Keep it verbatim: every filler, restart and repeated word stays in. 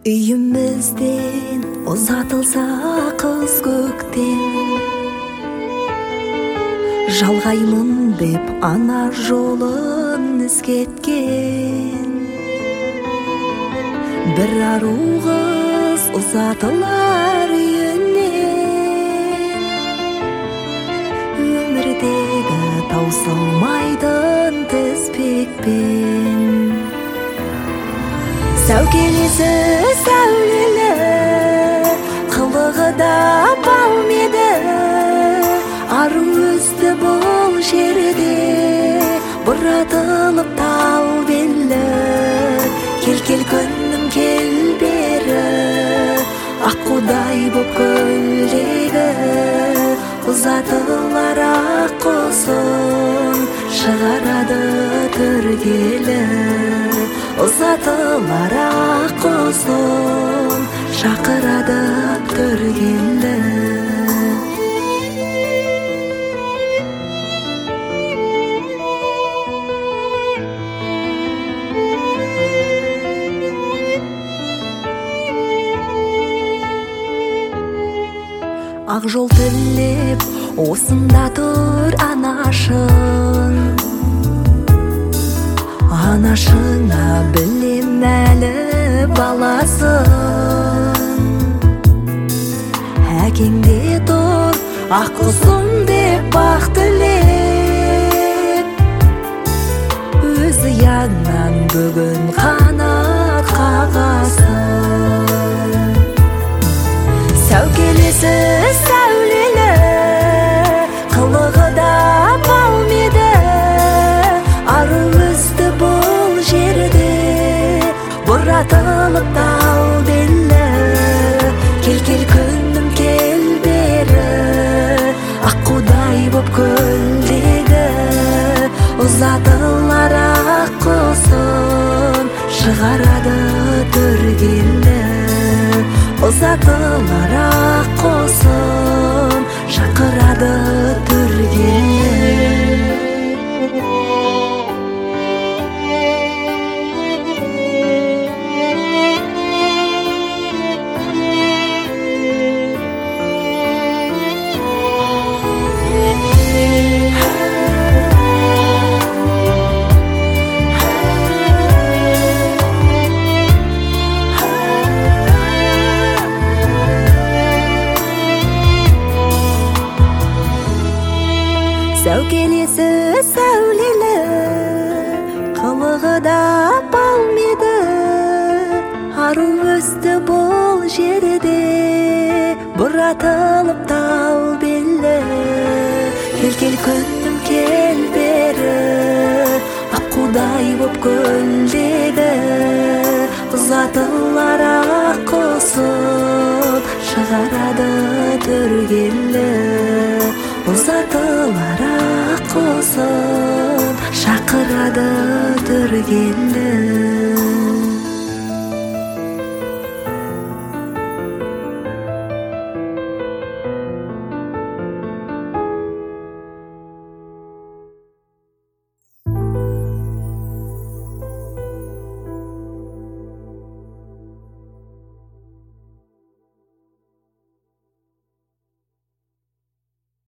Үйімізден ұзатылса қыз көктен, жалғаймын деп ана жолын ізгеткен. Бір ару қыз ұзатылар үйінен, өмірдегі таусылмайтын тізбекпен. Сәукелесі сәулелі, қылығы да балмеді, ару өсті бұл жерде, бұратылып тал белі. Кел-кел күнім кел бері, аққудай боп көлдегі, ұзатылар ақ құсын, шығарады түргелі. Ұзатылар ақ құсын, шақырады түргелі. Ақ жол тілеп, осында тұр анашың. Анашыңа білем әлі баласын. Әкеңде тұр, ақ құсым деп бақ тілеп. Өзі яннан бүгін қанат қағасын. Сәукелесі сәулелі, қылығы да балмеді, ару өсті бұл жерде, бұратылып тал белі. Кел-кел күнім кел бері, аққудай боп көлдегі, ұзатылар ақ құсын, шығарады түргелі. Ұзатылар ақ құсын, шақырады түргелі. Сәукелесі сәулелі, қылығы да балмеді, ару өсті бұл жерде, бұратылып тал белі. Кел-кел күнім кел бері, аққудай боп көлдегі, ұзатылар ақ құсын, шығарады түргелі. Ұзатылар ақ құсын, шақырады түргелі.